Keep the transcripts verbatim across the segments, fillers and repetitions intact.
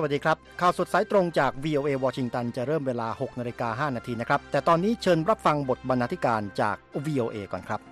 วัสดีครับข่าวสดสายตรงจาก วี โอ เอ วอชิงตันจะเริ่มเวลา หกนาฬิกาห้านาทีนะครับแต่ตอนนี้เชิญรับฟังบทบรรณาธิการจาก วี โอ เอ ก่อนครับ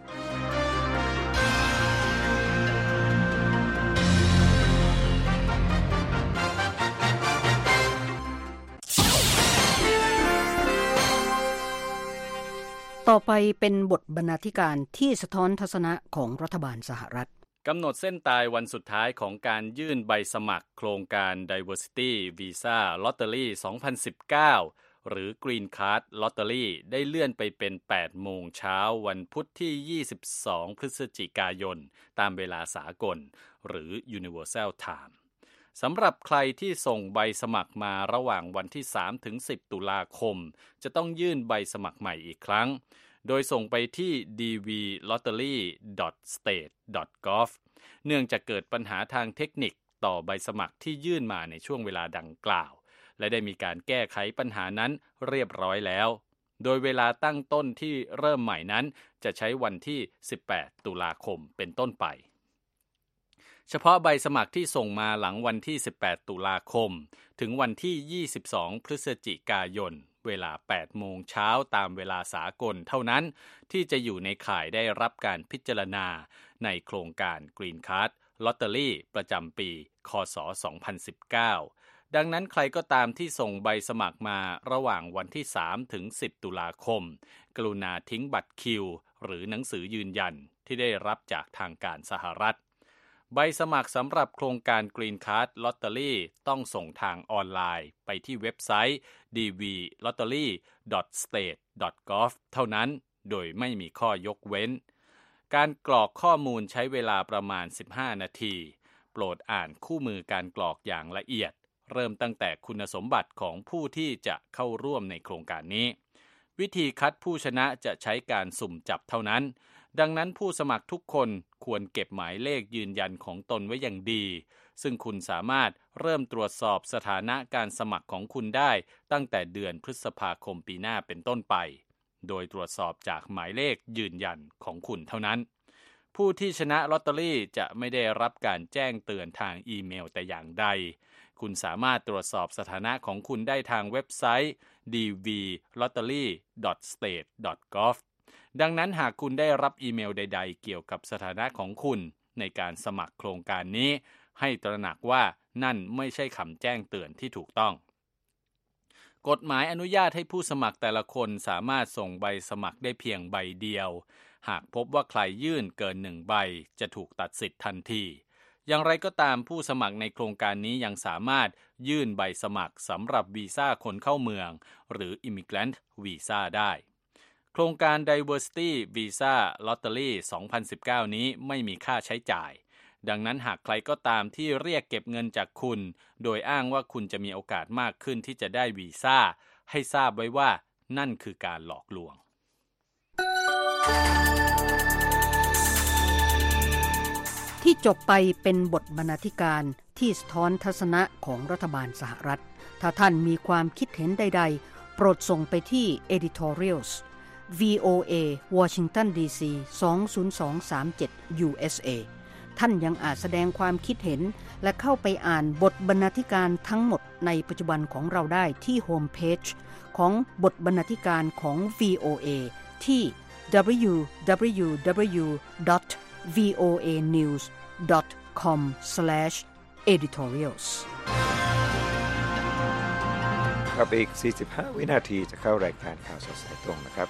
ต่อไปเป็นบทบรรณาธิการที่สะท้อนทัศนะของรัฐบาลสหรัฐกำหนดเส้นตายวันสุดท้ายของการยื่นใบสมัครโครงการ Diversity Visa Lottery สองพันสิบเก้า หรือ Green Card Lottery ได้เลื่อนไปเป็น แปดโมงเช้าวันพุธที่ ยี่สิบสอง พฤศจิกายนตามเวลาสากลหรือ Universal Time สำหรับใครที่ส่งใบสมัครมาระหว่างวันที่ สามถึงสิบ ตุลาคมจะต้องยื่นใบสมัครใหม่อีกครั้งโดยส่งไปที่ ดี วี ลอตเตอรี่ ดอท สเตท ดอท กอฟ เนื่องจากเกิดปัญหาทางเทคนิคต่อใบสมัครที่ยื่นมาในช่วงเวลาดังกล่าวและได้มีการแก้ไขปัญหานั้นเรียบร้อยแล้วโดยเวลาตั้งต้นที่เริ่มใหม่นั้นจะใช้วันที่ สิบแปด ตุลาคมเป็นต้นไปเฉพาะใบสมัครที่ส่งมาหลังวันที่ สิบแปด ตุลาคมถึงวันที่ ยี่สิบสอง พฤศจิกายนเวลา แปดโมงเช้าตามเวลาสากลเท่านั้นที่จะอยู่ในข่ายได้รับการพิจารณาในโครงการ Green Card Lottery ประจำปี ค.ศ. สองพันสิบเก้า ดังนั้นใครก็ตามที่ส่งใบสมัครมาระหว่างวันที่ สามถึงสิบ ตุลาคมกรุณาทิ้งบัตรคิวหรือหนังสือยืนยันที่ได้รับจากทางการสหรัฐใบสมัครสำหรับโครงการ Green Card Lottery ต้องส่งทางออนไลน์ไปที่เว็บไซต์ ดี วี ลอตเตอรี่ ดอท สเตท ดอท กอฟ เท่านั้นโดยไม่มีข้อยกเว้นการกรอกข้อมูลใช้เวลาประมาณสิบห้านาทีโปรดอ่านคู่มือการกรอกอย่างละเอียดเริ่มตั้งแต่คุณสมบัติของผู้ที่จะเข้าร่วมในโครงการนี้วิธีคัดผู้ชนะจะใช้การสุ่มจับเท่านั้นดังนั้นผู้สมัครทุกคนควรเก็บหมายเลขยืนยันของตนไว้อย่างดีซึ่งคุณสามารถเริ่มตรวจสอบสถานะการสมัครของคุณได้ตั้งแต่เดือนพฤษภาคมปีหน้าเป็นต้นไปโดยตรวจสอบจากหมายเลขยืนยันของคุณเท่านั้นผู้ที่ชนะลอตเตอรี่จะไม่ได้รับการแจ้งเตือนทางอีเมลแต่อย่างใดคุณสามารถตรวจสอบสถานะของคุณได้ทางเว็บไซต์ ดี วี ลอตเตอรี่ ดอท สเตท ดอท กอฟ ดังนั้นหากคุณได้รับอีเมลใดๆเกี่ยวกับสถานะของคุณในการสมัครโครงการนี้ให้ตระหนักว่านั่นไม่ใช่คำแจ้งเตือนที่ถูกต้องกฎหมายอนุญาตให้ผู้สมัครแต่ละคนสามารถส่งใบสมัครได้เพียงใบเดียวหากพบว่าใครยื่นเกินหนึ่งใบจะถูกตัดสิทธิ์ทันทีอย่างไรก็ตามผู้สมัครในโครงการนี้ยังสามารถยื่นใบสมัครสำหรับวีซ่าคนเข้าเมืองหรือ Immigrant Visa ได้โครงการ Diversity Visa Lottery สองพันสิบเก้า นี้ไม่มีค่าใช้จ่ายดังนั้นหากใครก็ตามที่เรียกเก็บเงินจากคุณโดยอ้างว่าคุณจะมีโอกาสมากขึ้นที่จะได้วีซ่าให้ทราบไว้ว่านั่นคือการหลอกลวงที่จบไปเป็นบทบรรณาธิการที่สะท้อนทัศนะของรัฐบาลสหรัฐถ้าท่านมีความคิดเห็นใดๆโปรดส่งไปที่ editorials วี โอ เอ Washington ดี ซี สอง ศูนย์ สอง สาม เจ็ด ยู เอส เอ ท่านยังอาจแสดงความคิดเห็นและเข้าไปอ่านบทบรรณาธิการทั้งหมดในปัจจุบันของเราได้ที่โฮมเพจของบทบรรณาธิการของ วี โอ เอ ที่ ดับเบิลยู ดับเบิลยู ดับเบิลยู ดอท วี โอ เอ นิวส์ ดอท คอม สแลช เอดิทอเรียลส์ครับอีกสี่สิบห้าวินาทีจะเข้ารายการข่าวสดสายตรงนะครับ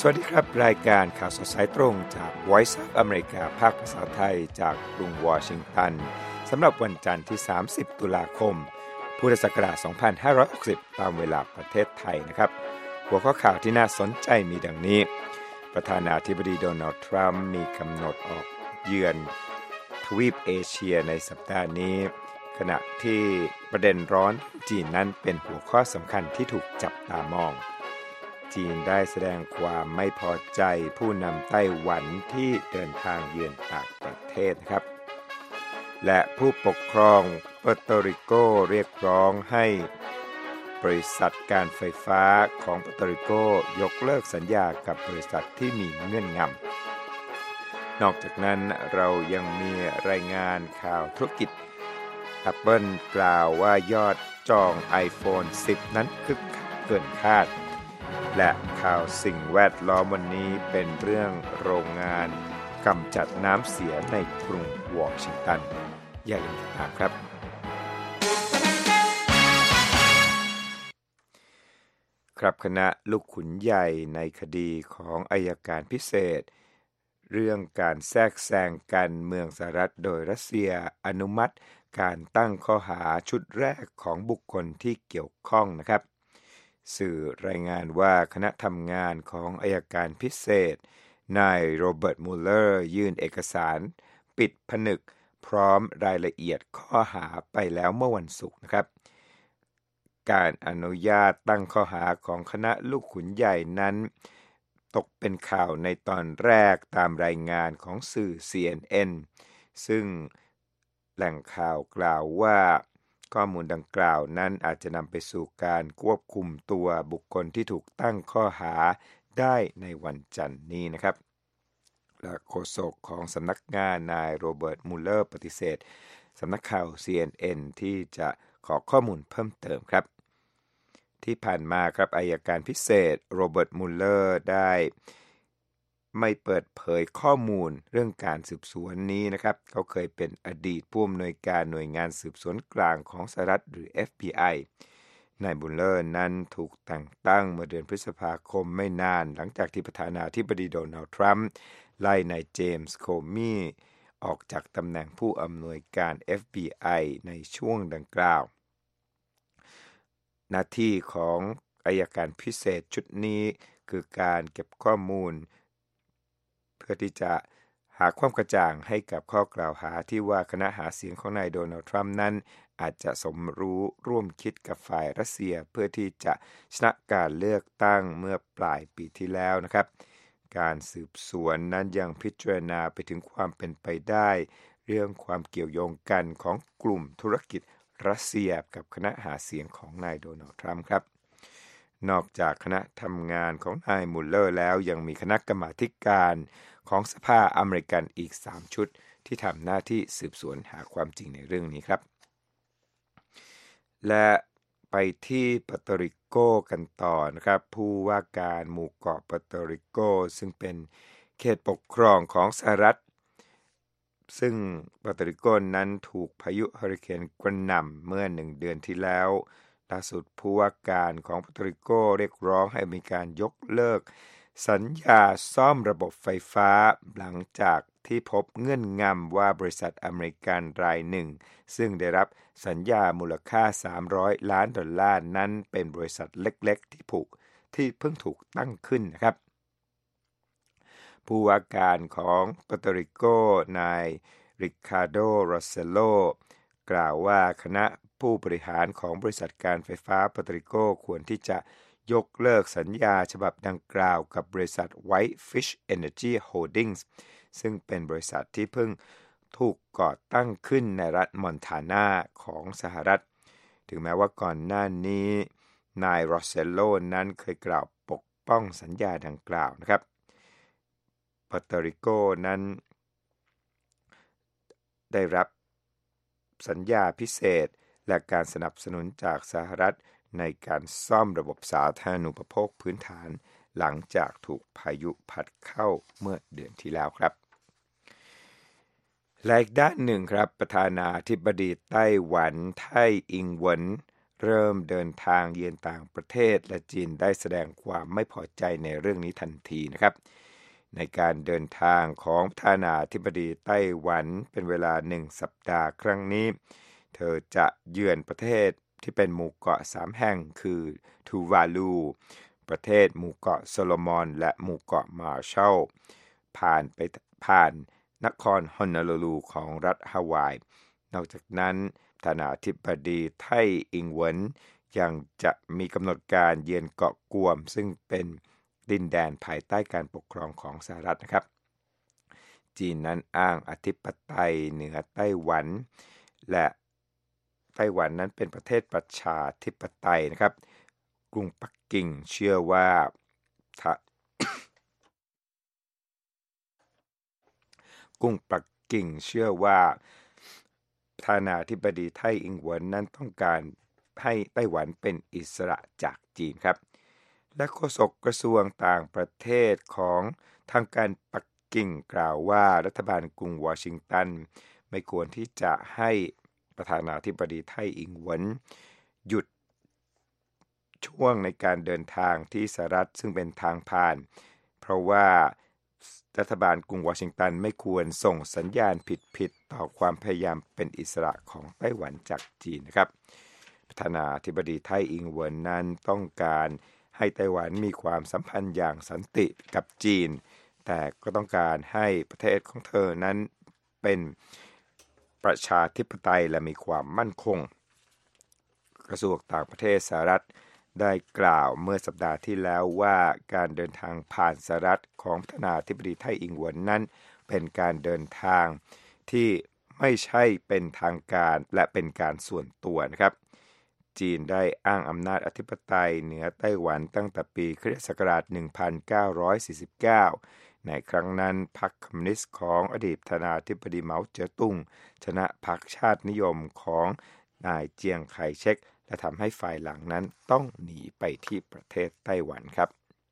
สวัสดีครับรายการข่าวสดสายตรงจาก Voice of America ภาคภาษาไทยจากกรุงวอชิงตันสำหรับวันจันทร์ที่สามสิบตุลาคมพุทธศักราชสองพันห้าร้อยหกสิบตามเวลาประเทศไทยนะครับหัวข้อข่าวที่น่าสนใจมีดังนี้ประธานาธิบดีโดนัลด์ทรัมป์มีกำหนดออกเยือนทวีปเอเชียในสัปดาห์นี้ขณะที่ประเด็นร้อนจีนนั้นเป็นหัวข้อสำคัญที่ถูกจับตามองจีนได้แสดงความไม่พอใจผู้นำไต้หวันที่เดินทางเยือนต่างประเทศนะครับและผู้ปกครองเปอร์โตริโกเรียกร้องให้บริษัทการไฟฟ้าของเปอร์โตริโกยกเลิกสัญญากับบริษัทที่มีเงื่อนงำนอกจากนั้นเรายังมีรายงานข่าวธุรกิจ Apple กล่าวว่ายอดจอง iPhone สิบ นั้นคึกคักเกินคาดและข่าวสิ่งแวดล้อมวันนี้เป็นเรื่องโรงงานกำจัดน้ำเสียในกรุงวอชิงตันอย่าลืมติดตามครับครับคณะลูกขุนใหญ่ในคดีของอัยการพิเศษเรื่องการแทรกแซงการเมืองสหรัฐโดยรัสเซียอนุมัติการตั้งข้อหาชุดแรกของบุคคลที่เกี่ยวข้องนะครับสื่อรายงานว่าคณะทำงานของอัยการพิเศษนายโรเบิร์ตมูลเลอร์ยื่นเอกสารปิดผนึกพร้อมรายละเอียดข้อหาไปแล้วเมื่อวันศุกร์นะครับการอนุญาตตั้งข้อหาของคณะลูกขุนใหญ่นั้นตกเป็นข่าวในตอนแรกตามรายงานของสื่อ ซี เอ็น เอ็น ซึ่งแหล่งข่าวกล่าวว่าข้อมูลดังกล่าวนั้นอาจจะนำไปสู่การควบคุมตัวบุคคลที่ถูกตั้งข้อหาได้ในวันจันทร์นี้นะครับและโฆษกของสำนักงานนายโรเบิร์ตมูลเลอร์ปฏิเสธสำนักข่าว ซี เอ็น เอ็น ที่จะขอข้อมูลเพิ่มเติมครับที่ผ่านมาครับอัยการพิเศษโรเบิร์ตมูลเลอร์ได้ไม่เปิดเผยข้อมูลเรื่องการสืบสวนนี้นะครับเขาเคยเป็นอดีตผู้อำนวยการหน่วยงานสืบสวนกลางของสหรัฐหรือ เอฟ บี ไอ นายมูลเลอร์นั้นถูกแต่งตั้งเมื่อเดือนพฤษภาคมไม่นานหลังจากที่ประธานาธิบดีโดนัลด์ทรัมป์ไล่นายเจมส์โคมี่ออกจากตำแหน่งผู้อำนวยการ เอฟ บี ไอ ในช่วงดังกล่าวหน้าที่ของอัยการพิเศษชุดนี้คือการเก็บข้อมูลเพื่อที่จะหาความกระจ่างให้กับข้อกล่าวหาที่ว่าคณะหาเสียงของนายโดนัลด์ทรัมป์นั้นอาจจะสมรู้ร่วมคิดกับฝ่ายรัสเซียเพื่อที่จะชนะการเลือกตั้งเมื่อปลายปีที่แล้วนะครับการสืบสวนนั้นยังพิจารณาไปถึงความเป็นไปได้เรื่องความเกี่ยวโยงกันของกลุ่มธุรกิจรัสเซียกับคณะหาเสียงของนายโดนัลด์ทรัมป์ครับนอกจากคณะทำงานของนายมูลเลอร์แล้วยังมีคณะกรรมาธิการของสภาอเมริกันอีกสามชุดที่ทำหน้าที่สืบสวนหาความจริงในเรื่องนี้ครับและไปที่เปอร์โตริโกกันต่อนะครับผู้ว่าการหมู่เกาะเปอร์โตริโกซึ่งเป็นเขตปกครองของสหรัฐซึ่งเปอร์โตริโกนั้นถูกพายุเฮอริเคนกระหน่ำเมื่อหนึ่งเดือนที่แล้วล่าสุดผู้ว่าการของเปอร์โตริโกเรียกร้องให้มีการยกเลิกสัญญาซ่อมระบบไฟฟ้าหลังจากที่พบเงื่อนงำว่าบริษัทอเมริกันรายหนึ่งซึ่งได้รับสัญญามูลค่าสามร้อยล้านดอลลาร์นั้นเป็นบริษัทเล็กๆที่ผูกที่เพิ่งถูกตั้งขึ้นนะครับผู้ว่าการของเปอร์โตริโกนายริคาโดโรเซโลกล่าวว่าคณะผู้บริหารของบริษัทการไฟฟ้าเปอร์โตริโกควรที่จะยกเลิกสัญญาฉบับดังกล่าวกับบริษัท Whitefish Energy Holdings ซึ่งเป็นบริษัทที่เพิ่งถูกก่อตั้งขึ้นในรัฐมอนทานาของสหรัฐถึงแม้ว่าก่อนหน้านี้นายโรเซโลนั้นเคยกล่าวปกป้องสัญญาดังกล่าวนะครับเปอร์โตริโกนั้นได้รับสัญญาพิเศษและการสนับสนุนจากสหรัฐในการซ่อมระบบสาธารณูปโภคพื้นฐานหลังจากถูกพายุพัดเข้าเมื่อเดือนที่แล้วครับและอีกด้านหนึ่งครับประธานาธิบดีไต้หวันไท่อิงเหวินเริ่มเดินทางเยือนต่างประเทศและจีนได้แสดงความไม่พอใจในเรื่องนี้ทันทีนะครับในการเดินทางของประธานาธิบดีไต้หวันเป็นเวลาหนึ่งสัปดาห์ครั้งนี้เธอจะเยือนประเทศที่เป็นหมู่เกาะสามแห่งคือทูวาลูประเทศหมู่เกาะโซโลมอนและหมู่เกาะมาร์แชลล์ผ่านไปผ่านนครฮอนโนลูลูของรัฐฮาวายนอกจากนั้นประธานาธิบดีไต้อิงเหวินยังจะมีกำหนดการเยือนเกาะกวมซึ่งเป็นดินแดนภายใต้การปกครองของสหรัฐนะครับจีนนั้นอ้างอธิปไตยเหนือไต้หวันและไต้หวันนั้นเป็นประเทศประชาธิปไตยนะครับกรุงปักกิ่งเชื่อว่ากรุงปักกิ่งเชื่อว่าประธานาธิบดีไต้อิงเหวินนั้นต้องการให้ไต้หวันเป็นอิสระจากจีนครับและโฆษกกระทรวงต่างประเทศของทางการปักกิ่งกล่าวว่ารัฐบาลกรุงวอชิงตันไม่ควรที่จะให้ประธานาธิบดีไต้อิงเหวินหยุดช่วงในการเดินทางที่สหรัฐซึ่งเป็นทางผ่านเพราะว่ารัฐบาลกรุงวอชิงตันไม่ควรส่งสัญญาณผิดๆต่อความพยายามเป็นอิสระของไต้หวันจากจีนนะครับประธานาธิบดีไต้อิงเหวินนั้นต้องการให้ไต้หวันมีความสัมพันธ์อย่างสันติกับจีนแต่ก็ต้องการให้ประเทศของเธอนั้นเป็นประชาธิปไตยและมีความมั่นคงกระทรวงต่างประเทศสหรัฐได้กล่าวเมื่อสัปดาห์ที่แล้วว่าการเดินทางผ่านสหรัฐของประธานาธิบดีไต้อิงเหวินนั้นเป็นการเดินทางที่ไม่ใช่เป็นทางการและเป็นการส่วนตัวนะครับจีนได้อ้างอำนาจอธิปไตยเหนือไต้หวันตั้งแต่ปีคริสต์ศักราชหนึ่งพันเก้าร้อยสี่สิบเก้าในครั้งนั้นพรรคคอมมิวนิสต์ของอดีตประธานาธิบดีเหมาเจ๋อตุงชนะพรรคชาตินิยมของนายเจียงไคเชกและทำให้ฝ่ายหลังนั้นต้องหนีไปที่ประเทศไต้หวันครับ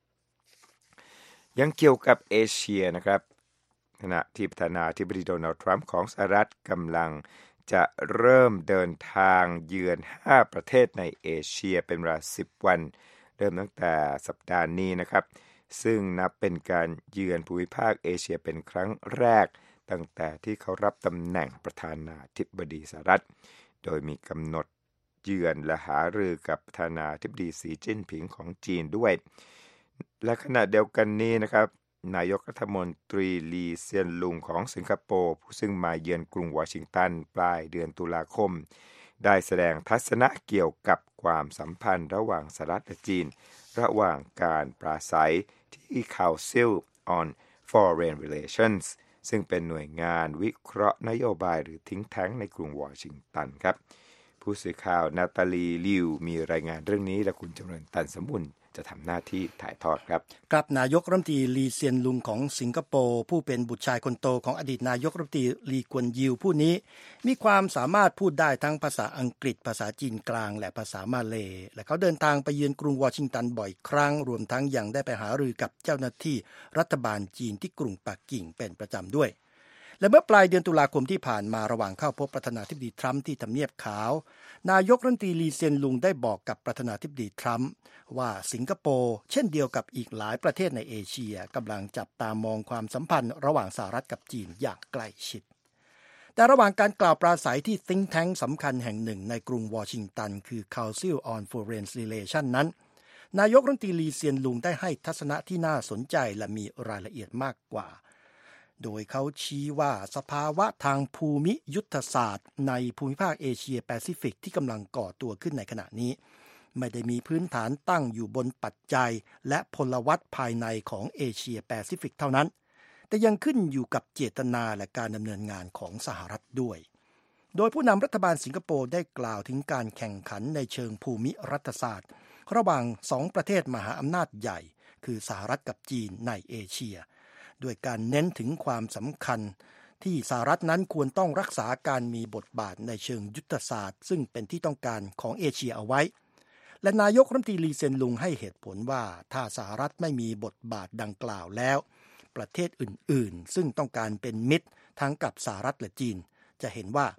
ยังเกี่ยวกับเอเชียนะครับขณะที่ประธานาธิบดีโดนัลด์ทรัมป์ของสหรัฐกำลังจะเริ่มเดินทางเยือนห้าประเทศในเอเชียเป็นเวลาสิบวันเริ่มตั้งแต่สัปดาห์นี้นะครับซึ่งนับเป็นการเยือนภูมิภาคเอเชียเป็นครั้งแรกตั้งแต่ที่เขารับตำแหน่งประธานาธิบดีสหรัฐโดยมีกำหนดเยือนและหารือกับประธานาธิบดีสีจิ้นผิงของจีนด้วยและขณะเดียวกันนี้นะครับนายกรัฐมนตรีลีเซียนลุงของสิงคโปร์ผู้ซึ่งมาเยือนกรุงวอชิงตันปลายเดือนตุลาคมได้แสดงทัศนะเกี่ยวกับความสัมพันธ์ระหว่างสหรัฐและจีนระหว่างการปราศัยที่ Council on Foreign Relations ซึ่งเป็นหน่วยงานวิเคราะห์นโยบายหรือ Think Tank ในกรุงวอชิงตันครับผู้สื่อข่าวนาตาลีลิวมีรายงานเรื่องนี้และคุณจำเริญตันสมบุญจะทำหน้าที่ถ่ายทอดครับกับนายกรัฐมนตรีลีเซียนลุงของสิงคโปร์ผู้เป็นบุตรชายคนโตของอดีตนายกรัฐมนตรีลีกวนยิวผู้นี้มีความสามารถพูดได้ทั้งภาษาอังกฤษภาษาจีนกลางและภาษามาเลย์และเขาเดินทางไปเยือนกรุงวอชิงตันบ่อยครั้งรวมทั้งยังได้ไปหารือกับเจ้าหน้าที่รัฐบาลจีนที่กรุงปักกิ่งเป็นประจำด้วยและเมื่อปลายเดือนตุลาคมที่ผ่านมาระหว่างเข้าพบประธานาธิบดีทรัมป์ที่ทำเนียบขาวนายกรัฐมนตรีลีเซียนลุงได้บอกกับประธานาธิบดีทรัมป์ว่าสิงคโปร์เช่นเดียวกับอีกหลายประเทศในเอเชียกำลังจับตามองความสัมพันธ์ระหว่างสหรัฐกับจีนอย่างใกล้ชิดแต่ระหว่างการกล่าวปราศัยที่ Think Tank สำคัญแห่งหนึ่งในกรุงวอชิงตันคือ Council on Foreign Relations นั้นนายกรัฐมนตรีลีเซียนลุงได้ให้ทัศนะที่น่าสนใจและมีรายละเอียดมากกว่าโดยเขาชี้ว่าสภาวะทางภูมิยุทธศาสตร์ในภูมิภาคเอเชียแปซิฟิกที่กำลังก่อตัวขึ้นในขณะนี้ไม่ได้มีพื้นฐานตั้งอยู่บนปัจจัยและพลวัตภายในของเอเชียแปซิฟิกเท่านั้นแต่ยังขึ้นอยู่กับเจตนาและการดำเนินงานของสหรัฐด้วยโดยผู้นำรัฐบาลสิงคโปร์ได้กล่าวถึงการแข่งขันในเชิงภูมิรัฐศาสตร์ระหว่างสองประเทศมหาอำนาจใหญ่คือสหรัฐกับจีนในเอเชียด้วยการเน้นถึงความสำคัญที่สหรัฐนั้นควรต้องรักษาการมีบทบาทในเชิงยุทธศาสตร์ซึ่งเป็นที่ต้องการของเอเชียเอาไว้และนายกรัฐมนตรีลีเซียนลุงให้เหตุผลว่าถ้าสหรัฐไม่มีบทบาทดังกล่าวแล้วประเทศอื่นๆซึ่งต้องการเป็นมิตรทั้งกับสหรัฐและจีนจะเห็นว่า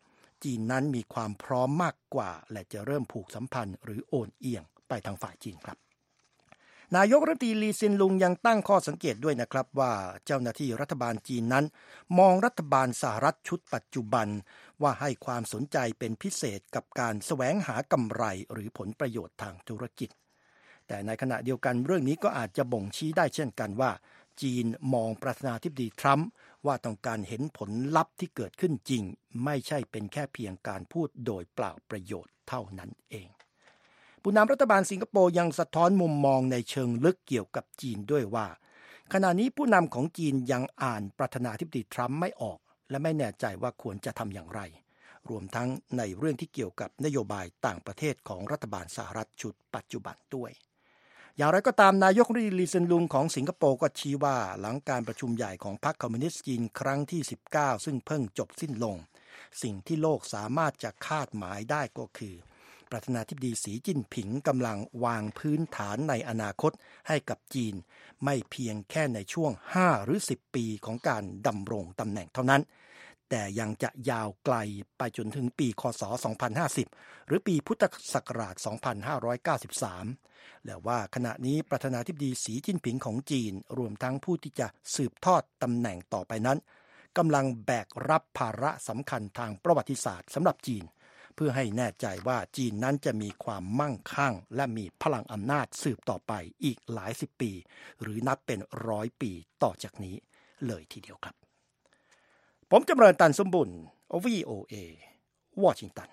จีนนั้นมีความพร้อมมากกว่าและจะเริ่มผูกสัมพันธ์หรือโอนเอียงไปทางฝ่ายจีนครับนายกรัฐมนตรีลีเซียนลุงยังตั้งข้อสังเกตด้วยนะครับว่าเจ้าหน้าที่รัฐบาลจีนนั้นมองรัฐบาลสหรัฐชุดปัจจุบันว่าให้ความสนใจเป็นพิเศษกับการแสวงหากำไรหรือผลประโยชน์ทางธุรกิจแต่ในขณะเดียวกันเรื่องนี้ก็อาจจะบ่งชี้ได้เช่นกันว่าจีนมองประธานาธิบดีทรัมป์ว่าต้องการเห็นผลลัพธ์ที่เกิดขึ้นจริงไม่ใช่เป็นแค่เพียงการพูดโดยเปล่าประโยชน์เท่านั้นเองผู้นำรัฐบาลสิงคโปร์ยังสะท้อนมุมมองในเชิงลึกเกี่ยวกับจีนด้วยว่าขณะนี้ผู้นำของจีนยังอ่านประธานาธิบดีทรัมป์ไม่ออกและไม่แน่ใจว่าควรจะทำอย่างไรรวมทั้งในเรื่องที่เกี่ยวกับนโยบายต่างประเทศของรัฐบาลสหรัฐชุดปัจจุบันด้วยอย่างไรก็ตามนายกรัฐมนตรีลีเซินลุงของสิงคโปร์ก็ชี้ว่าหลังการประชุมใหญ่ของพรรคคอมมิวนิสต์จีนครั้งที่สิบเก้าซึ่งเพิ่งจบสิ้นลงสิ่งที่โลกสามารถจะคาดหมายได้ก็คือประธานาธิบดีสีจิ้นผิงกำลังวางพื้นฐานในอนาคตให้กับจีนไม่เพียงแค่ในช่วงห้าหรือสิบปีของการดำรงตำแหน่งเท่านั้นแต่ยังจะยาวไกลไปจนถึงปีค.ศ. สองพันห้าสิบหรือปีพุทธศักราชสองพันห้าร้อยเก้าสิบสามและว่าขณะนี้ประธานาธิบดีสีจิ้นผิงของจีนรวมทั้งผู้ที่จะสืบทอดตำแหน่งต่อไปนั้นกำลังแบกรับภาระสำคัญทางประวัติศาสตร์สำหรับจีนเพื่อให้แน่ใจว่าจีนนั้นจะมีความมั่งคั่งและมีพลังอำนาจสืบต่อไปอีกหลายสิบปีหรือนับเป็นร้อยปีต่อจากนี้เลยทีเดียวครับผมจำเริญตันสมบุญ วี โอ เอ วอชิงตัน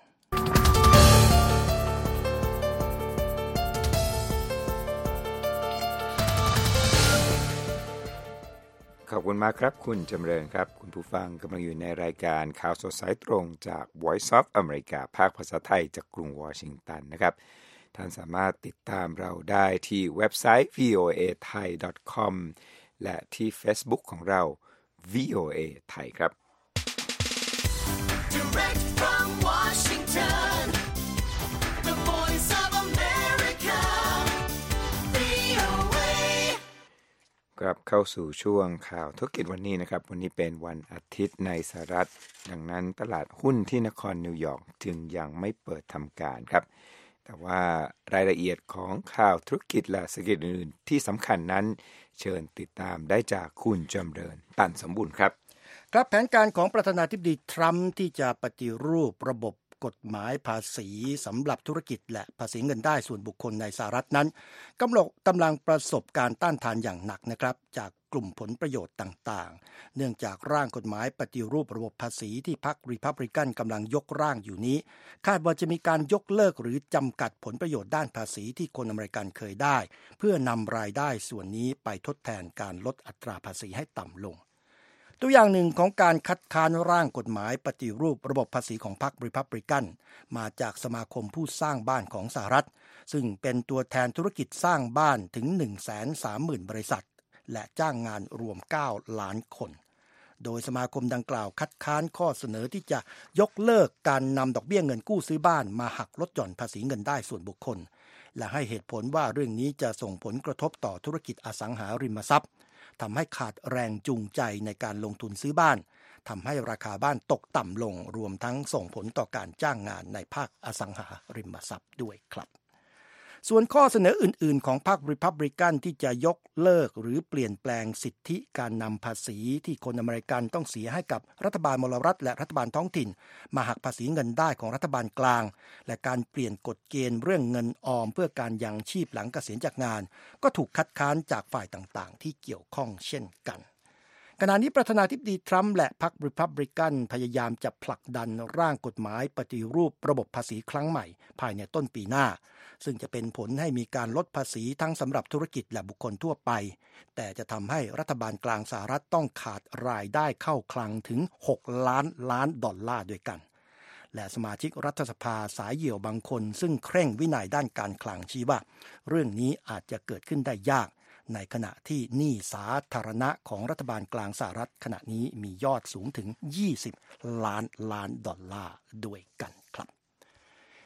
ขอบคุณมากครับคุณจำเริญครับคุณผู้ฟังกำลังอยู่ในรายการข่าวสดสายตรงจาก Voice of America ภาคภาษาไทยจากกรุงวอชิงตันนะครับท่านสามารถติดตามเราได้ที่เว็บไซต์ วี โอ เอ ไทย ดอท คอม และที่ Facebook ของเรา วี โอ เอ ไทยครับ Direct from Washington, the voice of America, วี โอ เอกลับเข้าสู่ช่วงข่าวธุรกิจวันนี้นะครับวันนี้เป็นวันอาทิตย์ในสหรัฐดังนั้นตลาดหุ้นที่นครนิวยอร์กจึงยังไม่เปิดทำการครับแต่ว่ารายละเอียดของข่าวธุรกิจและเศรษฐกิจอื่นที่สำคัญนั้นเชิญติดตามได้จากคุณจำเริญตันสมบูรณ์ครับครับแผนการของประธานาธิบดีทรัมป์ที่จะปฏิรูประบบกฎหมายภาษีสำหรับธุรกิจและภาษีเงินได้ส่วนบุคคลในสหรัฐนั้นกำลังกำลังประสบการต้านทานอย่างหนักนะครับจากกลุ่มผลประโยชน์ต่างๆเนื่องจากร่างกฎหมายปฏิรูประบบภาษีที่พรรครีพับลิกันกำลังยกร่างอยู่นี้คาดว่าจะมีการยกเลิกหรือจำกัดผลประโยชน์ด้านภาษีที่คนอเมริกันเคยได้เพื่อนำรายได้ส่วนนี้ไปทดแทนการลดอัตราภาษีให้ต่ำลงตัวอย่างหนึ่งของการคัดค้านร่างกฎหมายปฏิรูประบบภาษีของพรรครีพับลิกันมาจากสมาคมผู้สร้างบ้านของสหรัฐซึ่งเป็นตัวแทนธุรกิจสร้างบ้านถึง หนึ่งแสนสามหมื่น บริษัทและจ้างงานรวมเก้าล้านคนโดยสมาคมดังกล่าวคัดค้านข้อเสนอที่จะยกเลิกการนำดอกเบี้ยเงินกู้ซื้อบ้านมาหักลดหย่อนภาษีเงินได้ส่วนบุคคลและให้เหตุผลว่าเรื่องนี้จะส่งผลกระทบต่อธุรกิจอสังหาริมทรัพย์ทำให้ขาดแรงจูงใจในการลงทุนซื้อบ้านทำให้ราคาบ้านตกต่ำลงรวมทั้งส่งผลต่อการจ้างงานในภาคอสังหาริมทรัพย์ด้วยครับส่วนข้อเสนออื่นๆของพรรครีพับลิกันที่จะยกเลิกหรือเปลี่ยนแปลงสิทธิการนำภาษีที่คนอเมริกันต้องเสียให้กับรัฐบาลมลรัฐและรัฐบาลท้องถิ่นมาหักภาษีเงินได้ของรัฐบาลกลางและการเปลี่ยนกฎเกณฑ์เรื่องเงินออมเพื่อการยังชีพหลังเกษียณจากงานก็ถูกคัดค้านจากฝ่ายต่างๆที่เกี่ยวข้องเช่นกันขณะนี้ประธานาธิบดีทรัมป์และพรรครีพับลิกันพยายามจะผลักดันร่างกฎหมายปฏิรูประบบภาษีครั้งใหม่ภายในต้นปีหน้าซึ่งจะเป็นผลให้มีการลดภาษีทั้งสำหรับธุรกิจและบุคคลทั่วไปแต่จะทำให้รัฐบาลกลางสหรัฐต้องขาดรายได้เข้าคลังถึงหกล้านล้านดอลลาร์ด้วยกันและสมาชิกรัฐสภาสายเหี่ยวบางคนซึ่งเคร่งวินัยด้านการคลังชี้ว่าเรื่องนี้อาจจะเกิดขึ้นได้ยากในขณะที่หนี้สาธารณะของรัฐบาลกลางสหรัฐขณะนี้มียอดสูงถึงยี่สิบล้านล้านดอลลาร์ด้วยกันครับ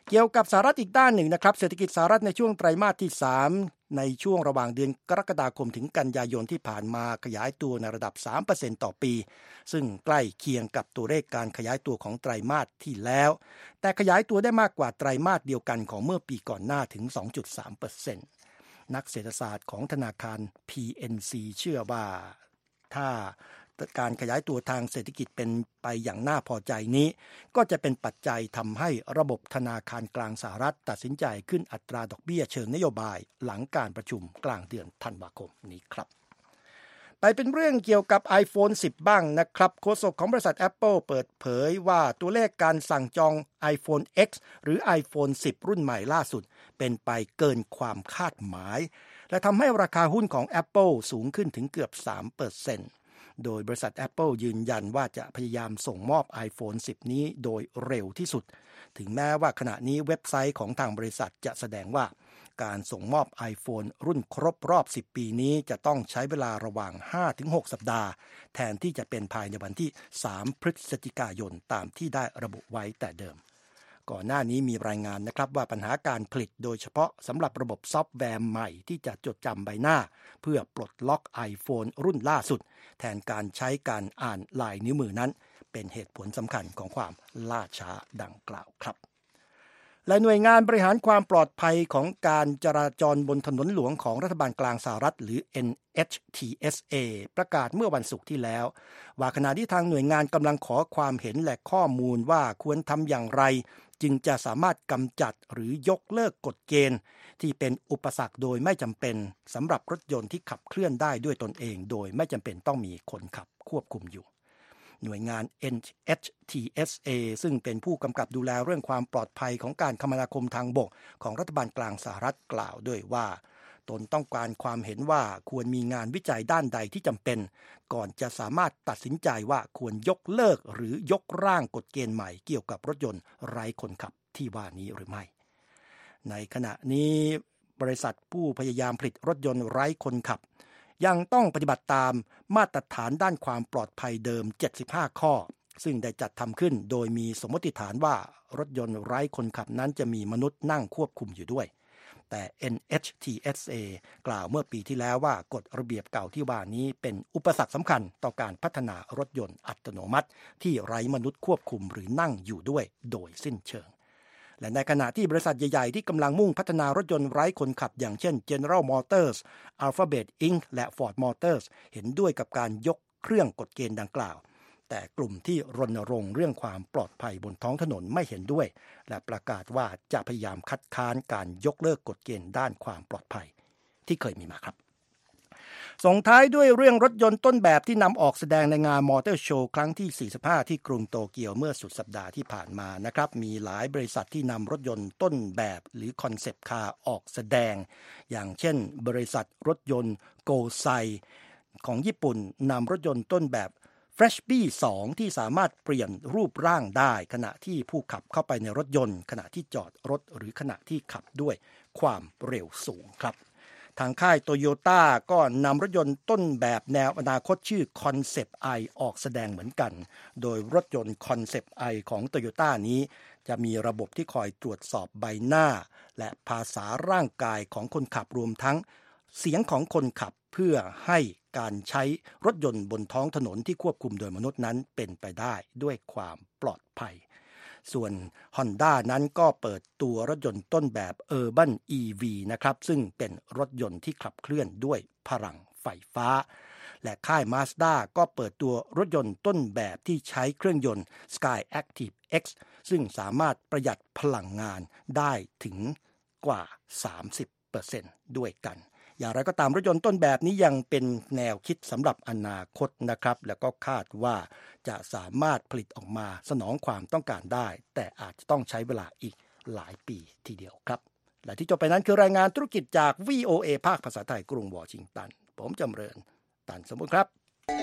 เกี่ยวกับสหรัฐอีกด้านหนึ่งนะครับเศรษฐกิจสหรัฐในช่วงไตรมาสที่สามในช่วงระหว่างเดือนกรกฎาคมถึงกันยายนที่ผ่านมาขยายตัวในระดับ สามเปอร์เซ็นต์ ต่อปีซึ่งใกล้เคียงกับตัวเลขการขยายตัวของไตรมาสที่แล้วแต่ขยายตัวได้มากกว่าไตรมาสเดียวกันของเมื่อปีก่อนหน้าถึง สองจุดสามเปอร์เซ็นต์ นักเศรษฐศาสตร์ของธนาคาร พี เอ็น ซี เชื่อว่าถ้าการขยายตัวทางเศรษฐกิจเป็นไปอย่างน่าพอใจนี้ก็จะเป็นปัจจัยทำให้ระบบธนาคารกลางสหรัฐตัดสินใจขึ้นอัตราดอกเบี้ยเชิงนโยบายหลังการประชุมกลางเดือนธันวาคมนี้ครับไปเป็นเรื่องเกี่ยวกับ iPhone สิบ บ้างนะครับโฆษกของบริษัท Apple เปิดเผยว่าตัวเลขการสั่งจอง iPhone X หรือ iPhone สิบ รุ่นใหม่ล่าสุดเป็นไปเกินความคาดหมายและทำให้ราคาหุ้นของ Apple สูงขึ้นถึงเกือบ สามเปอร์เซ็นต์โดยบริษัท Apple ยืนยันว่าจะพยายามส่งมอบ iPhone สิบ นี้โดยเร็วที่สุดถึงแม้ว่าขณะนี้เว็บไซต์ของทางบริษัทจะแสดงว่าการส่งมอบ iPhone รุ่นครบรอบสิบปีนี้จะต้องใช้เวลาระหว่าง ห้าถึงหก สัปดาห์แทนที่จะเป็นภายในวันที่สามพฤศจิกายนตามที่ได้ระบุไว้แต่เดิมก่อนหน้านี้มีรายงานนะครับว่าปัญหาการผลิตโดยเฉพาะสำหรับระบบซอฟต์แวร์ใหม่ที่จะจดจำใบหน้าเพื่อปลดล็อก iPhone รุ่นล่าสุดแทนการใช้การอ่านลายนิ้วมือนั้นเป็นเหตุผลสำคัญของความล่าช้าดังกล่าวครับและหน่วยงานบริหารความปลอดภัยของการจราจรบนถนนหลวงของรัฐบาลกลางสหรัฐหรือ เอ็น เอช ที เอส เอ ประกาศเมื่อวันศุกร์ที่แล้วว่าขณะที่ทางหน่วยงานกำลังขอความเห็นและข้อมูลว่าควรทำอย่างไรจึงจะสามารถกำจัดหรือยกเลิกกฎเกณฑ์ที่เป็นอุปสรรคโดยไม่จำเป็นสำหรับรถยนต์ที่ขับเคลื่อนได้ด้วยตนเองโดยไม่จำเป็นต้องมีคนขับควบคุมอยู่หน่วยงาน เอ็น เอช ที เอส เอ ซึ่งเป็นผู้กำกับดูแลเรื่องความปลอดภัยของการคมนาคมทางบกของรัฐบาลกลางสหรัฐกล่าวด้วยว่าตนต้องการความเห็นว่าควรมีงานวิจัยด้านใดที่จำเป็นก่อนจะสามารถตัดสินใจว่าควรยกเลิกหรือยกร่างกฎเกณฑ์ใหม่เกี่ยวกับรถยนต์ไร้คนขับที่ว่านี้หรือไม่ในขณะนี้บริษัทผู้พยายามผลิตรถยนต์ไร้คนขับยังต้องปฏิบัติตามมาตรฐานด้านความปลอดภัยเดิมเจ็ดสิบห้าข้อซึ่งได้จัดทำขึ้นโดยมีสมมติฐานว่ารถยนต์ไร้คนขับนั้นจะมีมนุษย์นั่งควบคุมอยู่ด้วยแต่ เอ็น เอช ที เอส เอ กล่าวเมื่อปีที่แล้วว่ากฎระเบียบเก่าที่ว่านี้เป็นอุปสรรคสำคัญต่อการพัฒนารถยนต์อัตโนมัติที่ไร้มนุษย์ควบคุมหรือนั่งอยู่ด้วยโดยสิ้นเชิงและในขณะที่บริษัทใหญ่ๆที่กำลังมุ่งพัฒนารถยนต์ไร้คนขับอย่างเช่น General Motors, Alphabet อิงค์ และ Ford Motors เห็นด้วยกับการยกเครื่องกฎเกณฑ์ดังกล่าวแต่กลุ่มที่รณรงค์เรื่องความปลอดภัยบนท้องถนนไม่เห็นด้วยและประกาศว่าจะพยายามคัดค้านการยกเลิกกฎเกณฑ์ด้านความปลอดภัยที่เคยมีมาครับส่งท้ายด้วยเรื่องรถยนต์ต้นแบบที่นำออกแสดงในงานมอเตอร์โชว์ครั้งที่สี่สิบห้าที่กรุงโตเกียวเมื่อสุดสัปดาห์ที่ผ่านมานะครับมีหลายบริษัทที่นำรถยนต์ต้นแบบหรือคอนเซปต์คาร์ออกแสดงอย่างเช่นบริษัทรถยนต์โกไซของญี่ปุ่นนำรถยนต์ต้นแบบ Freshby สองที่สามารถเปลี่ยนรูปร่างได้ขณะที่ผู้ขับเข้าไปในรถยนต์ขณะที่จอดรถหรือขณะที่ขับด้วยความเร็วสูงครับทางค่ายโตโยต้าก็นำรถยนต์ต้นแบบแนวอนาคตชื่อ Concept I ออกแสดงเหมือนกันโดยรถยนต์ Concept I ของโตโยต้านี้จะมีระบบที่คอยตรวจสอบใบหน้าและภาษาร่างกายของคนขับรวมทั้งเสียงของคนขับเพื่อให้การใช้รถยนต์บนท้องถนนที่ควบคุมโดยมนุษย์นั้นเป็นไปได้ด้วยความปลอดภัยส่วน Honda นั้นก็เปิดตัวรถยนต์ต้นแบบ Urban อี วี นะครับซึ่งเป็นรถยนต์ที่ขับเคลื่อนด้วยพลังไฟฟ้าและค่าย Mazda ก็เปิดตัวรถยนต์ต้นแบบที่ใช้เครื่องยนต์ Skyactiv X ซึ่งสามารถประหยัดพลังงานได้ถึงกว่า สามสิบเปอร์เซ็นต์ ด้วยกันอย่างไรก็ตามรถยนต์ต้นแบบนี้ยังเป็นแนวคิดสำหรับอนาคตนะครับแล้วก็คาดว่าจะสามารถผลิตออกมาสนองความต้องการได้แต่อาจจะต้องใช้เวลาอีกหลายปีทีเดียวครับและที่จบไปนั้นคือรายงานธุรกิจจาก วี โอ เอ ภาคภาษาไทยกรุงวอชิงตันผมจำเริญตันสมบูรณ์ครับ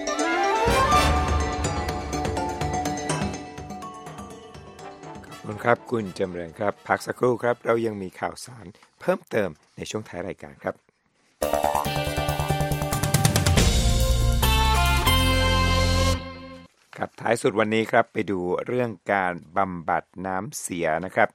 ขอบคุณครับคุณจำเริญครับพักสักครู่ครับเรายังมีข่าวสารเพิ่มเติมในช่วงท้ายรายการครับครับท้ายสุดวันนี้ครับไปดูเรื่องการบำบัดน้ำเสียนะครับ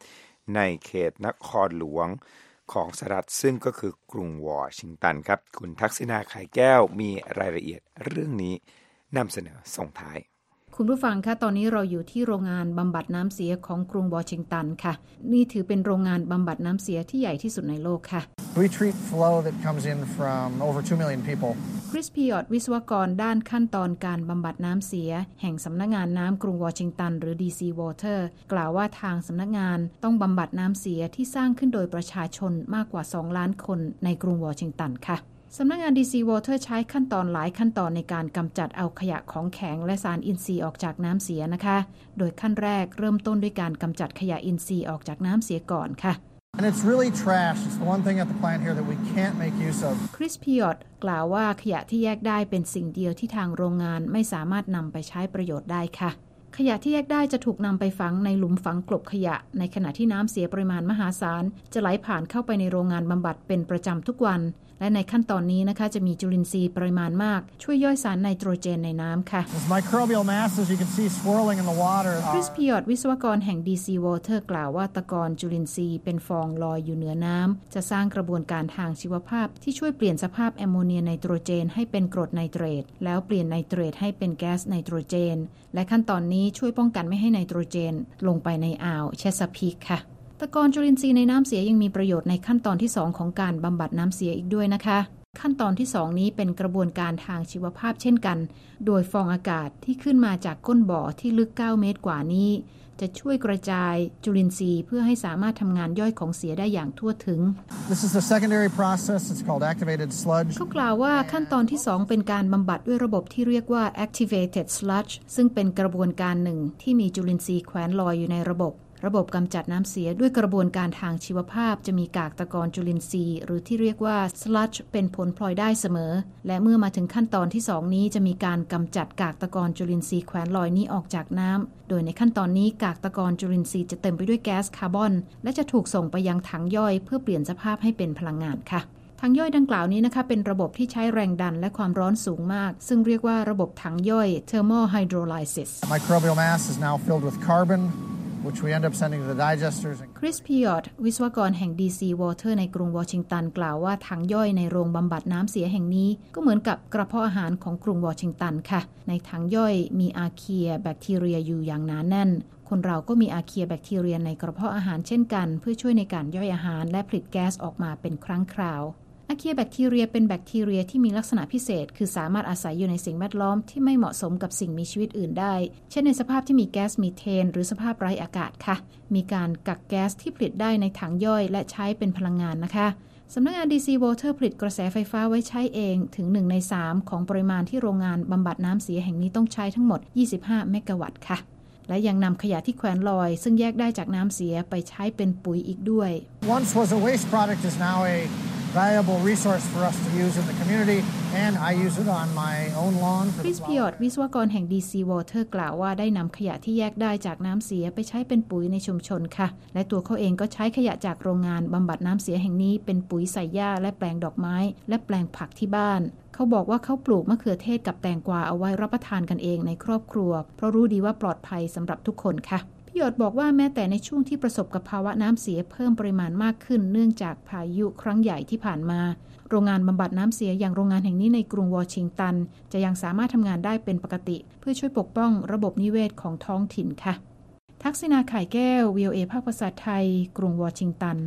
ในเขตนครหลวงของสหรัฐซึ่งก็คือกรุงวอชิงตันครับคุณทักษิณาไข่แก้วมีรายละเอียดเรื่องนี้นำเสนอส่งท้ายคุณผู้ฟังคะตอนนี้เราอยู่ที่โรงงานบำบัดน้ำเสียของกรุงวอชิงตันค่ะนี่ถือเป็นโรงงานบำบัดน้ำเสียที่ใหญ่ที่สุดในโลกค่ะ We treat flow that comes in from over two million people. คริสพีออตวิศวกรด้านขั้นตอนการบำบัดน้ำเสียแห่งสำนักงานน้ำกรุงวอชิงตันหรือ ดี ซี Water กล่าวว่าทางสำนักงานต้องบำบัดน้ำเสียที่สร้างขึ้นโดยประชาชนมากกว่าสองล้านคนในกรุงวอชิงตันค่ะสำนักงาน ดี ซี Water ใช้ขั้นตอนหลายขั้นตอนในการกำจัดเอาขยะของแข็งและสารอินทรีย์ออกจากน้ำเสียนะคะโดยขั้นแรกเริ่มต้นด้วยการกำจัดขยะอินทรีย์ออกจากน้ำเสียก่อนค่ะ And it's really trash. It's the one thing at the plant here that we can't make use of. คริสพีออตกล่าวว่าขยะที่แยกได้เป็นสิ่งเดียวที่ทางโรงงานไม่สามารถนำไปใช้ประโยชน์ได้ค่ะขยะที่แยกได้จะถูกนำไปฝังในหลุมฝังกลบขยะในขณะที่น้ำเสียปริมาณมหาศาลจะไหลผ่านเข้าไปในโรงงานบำบัดเป็นประจำทุกวันและในขั้นตอนนี้นะคะจะมีจุลินทรีย์ปริมาณมากช่วยย่อยสารไนโตรเจนในน้ำค่ะ Those microbial masses you can see swirling in the water. คริสพีออตวิศวกรแห่ง ดี ซี Water กล่าวว่าตะกอนจุลินทรีย์เป็นฟองลอยอยู่เหนือน้ำจะสร้างกระบวนการทางชีวภาพที่ช่วยเปลี่ยนสภาพแอมโมเนียไนโตรเจนให้เป็นกรดไนเตรตแล้วเปลี่ยนไนเตรตให้เป็นแก๊สไนโตรเจนและขั้นตอนนี้ช่วยป้องกันไม่ให้ไนโตรเจนลงไปในอ่าวเชสพีคค่ะตะกอนจุลินทรีย์ในน้ำเสียยังมีประโยชน์ในขั้นตอนที่สองของการบำบัดน้ำเสียอีกด้วยนะคะขั้นตอนที่สองนี้เป็นกระบวนการทางชีวภาพเช่นกันโดยฟองอากาศที่ขึ้นมาจากก้นบ่อที่ลึกเก้าเมตรกว่านี้จะช่วยกระจายจุลินทรีย์เพื่อให้สามารถทำงานย่อยของเสียได้อย่างทั่วถึง This is the secondary process. It's called activated sludge. เขากล่าวว่าขั้นตอนที่สองเป็นการบำบัดด้วยระบบที่เรียกว่า activated sludge ซึ่งเป็นกระบวนการหนึ่งที่มีจุลินทรีย์แขวนลอยอยู่ในระบบระบบกำจัดน้ำเสียด้วยกระบวนการทางชีวภาพจะมีกากตะกอนจุลินทรีย์หรือที่เรียกว่า sludge เป็นผลพลอยได้เสมอและเมื่อมาถึงขั้นตอนที่สองนี้จะมีการกำจัดกากตะกอนจุลินทรีย์แขวนลอยนี้ออกจากน้ำโดยในขั้นตอนนี้กากตะกอนจุลินทรีย์จะเต็มไปด้วยแก๊สคาร์บอนและจะถูกส่งไปยังถังย่อยเพื่อเปลี่ยนสภาพให้เป็นพลังงานค่ะถังย่อยดังกล่าวนี้นะคะเป็นระบบที่ใช้แรงดันและความร้อนสูงมากซึ่งเรียกว่าระบบถังย่อย thermal hydrolysis Microbial mass is now filled with carbon, which we end up sending to the digesters. คริสพีออตวิศวกรแห่ง ดี ซี Water ในกรุงวอชิงตันกล่าวว่าถังย่อยในโรงบำบัดน้ำเสียแห่งนี้ก็เหมือนกับกระเพาะอาหารของกรุงวอชิงตันค่ะในถังย่อยมีอาเคียแบคทีเรียอยู่อย่างหนาแน่นคนเราก็มีอาเคียแบคทีเรียในกระเพาะอาหารเช่นกันเพื่อช่วยในการย่อยอาหารและผลิตแก๊สออกมาเป็นครั้งคราวอาเคียแบคทีเรียเป็นแบคทีเรียที่มีลักษณะพิเศษคือสามารถอาศัยอยู่ในสิ่งแวดล้อมที่ไม่เหมาะสมกับสิ่งมีชีวิตอื่นได้เช่นในสภาพที่มีแก๊สมีเทนหรือสภาพไร้อากาศค่ะมีการกักแก๊สที่ผลิตได้ในถังย่อยและใช้เป็นพลังงานนะคะสำนักงาน ดี ซี Water ผลิตกระแสไฟฟ้าไว้ใช้เองถึงหนึ่งในสามของปริมาณที่โรงงานบำบัดน้ำเสียแห่งนี้ต้องใช้ทั้งหมดยี่สิบห้าเมกะวัตต์ค่ะและยังนำขยะที่แขวนลอยซึ่งแยกได้จากน้ำเสียไปใช้เป็นปุ๋ยอีกด้วย Once was a waste product is now a valuable resource for us to use in the community, and I use it on my own lawn. คริสพีออตวิศวกรแห่ง ดี ซี Water กล่าวว่าได้นำขยะที่แยกได้จากน้ำเสียไปใช้เป็นปุ๋ยในชุมชนค่ะและตัวเขาเองก็ใช้ขยะจากโรงงานบำบัดน้ำเสียแห่งนี้เป็นปุ๋ยใส่หญ้าและแปลงดอกไม้และแปลงผักที่บ้านเขาบอกว่าเขาปลูกมะเขือเทศกับแตงกวาเอาไว้รับประทานกันเองในครอบครัวเพราะรู้ดีว่าปลอดภัยสำหรับทุกคนค่ะพี่หยดบอกว่าแม้แต่ในช่วงที่ประสบกับภาวะน้ำเสียเพิ่มปริมาณมากขึ้นเนื่องจากพายุครั้งใหญ่ที่ผ่านมาโรงงานบำบัดน้ำเสียอย่างโรงงานแห่งนี้ในกรุงวอชิงตันจะยังสามารถทำงานได้เป็นปกติเพื่อช่วยปกป้องระบบนิเวศของท้องถิ่นค่ะทักษิณาไข่แก้ว วี โอ เอ ภาคภาษาไทยกรุงวอชิงตัน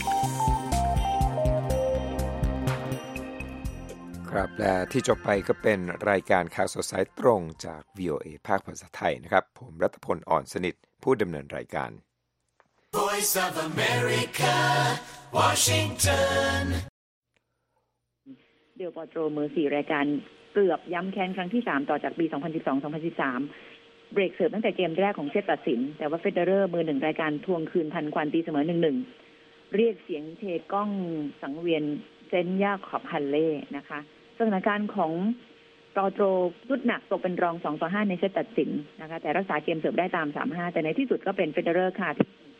ครับและที่จบไปก็เป็นรายการข่าวสดสายตรงจาก วี โอ เอ ภาคภาษาไทยนะครับผมรัตพลอ่อนสนิทผู้ดำเนินรายการ Voice of America, Washington เดลปอโตรมือสี่รายการเกือบย้ำแค้นครั้งที่สามต่อจากปี สองพันสิบสอง สองพันสิบสาม เบรกเสิร์ฟตั้งแต่เกมแรกของเซตตัดสินแต่ว่าเฟเดอเรอร์มือหนึ่งรายการทวงคืนทันควันตีเสมอ หนึ่งหนึ่ง เรียกเสียงเทก้องสังเวียนเซนยาขอบฮันเล่นะคะสถานการณ์ของปอโตรรุดหนักตกเป็นรองสองต่อห้าในเซตตัดสินนะคะแต่รักษาเกมเสิร์ฟได้ตาม สามห้า แต่ในที่สุดก็เป็นเฟเดอเรอร์ค่ะที่